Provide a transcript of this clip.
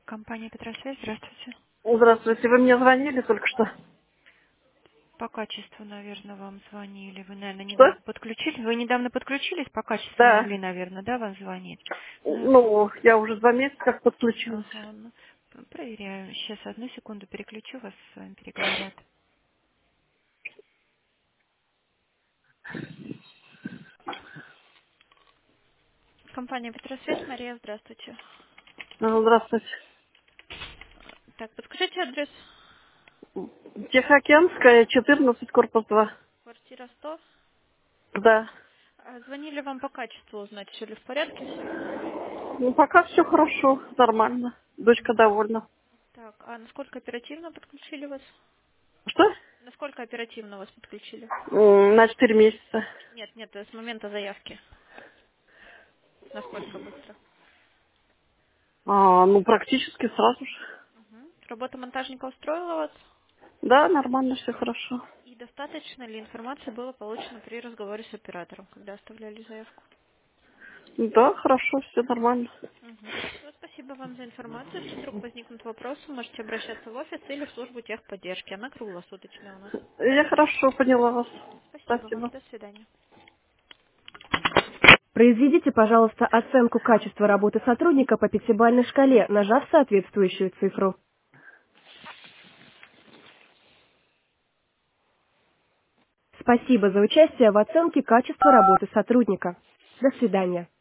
Компания Петросвязь, здравствуйте. Здравствуйте, вы мне звонили только что? По качеству, наверное, вам звонили. Вы, наверное, Что? недавно подключились. Вы недавно подключились, по качеству Да. могли, наверное, да, вам звонить? Ну, Ну, я уже 2 месяца как подключилась. ага, ну, проверяю. Сейчас, одну секунду, переключу вас, с вами переговорят. Компания Петросвязь, Мария, здравствуйте. Здравствуйте. Так, подскажите адрес. Тихоокеанская, 14, корпус 2. Квартира 100. Да. Звонили вам по качеству узнать, все ли в порядке с ним. Ну, пока все хорошо, нормально. Дочка довольна. Так, а насколько оперативно подключили вас? Что? Насколько оперативно вас подключили? На 4 месяца. Нет, нет, с момента заявки. Насколько быстро? Ну, практически сразу же. Работа монтажника устроила вас? Да, нормально, все хорошо. И достаточно ли информации было получено при разговоре с оператором, когда оставляли заявку? Да, хорошо, все нормально. Всё, спасибо вам за информацию. Если вдруг возникнут вопросы, можете обращаться в офис или в службу техподдержки. Она круглосуточная у нас. Я хорошо поняла вас. Спасибо вам. Спасибо. До свидания. Произведите, пожалуйста, оценку качества работы сотрудника по пятибалльной шкале, нажав соответствующую цифру. Спасибо за участие в оценке качества работы сотрудника. До свидания.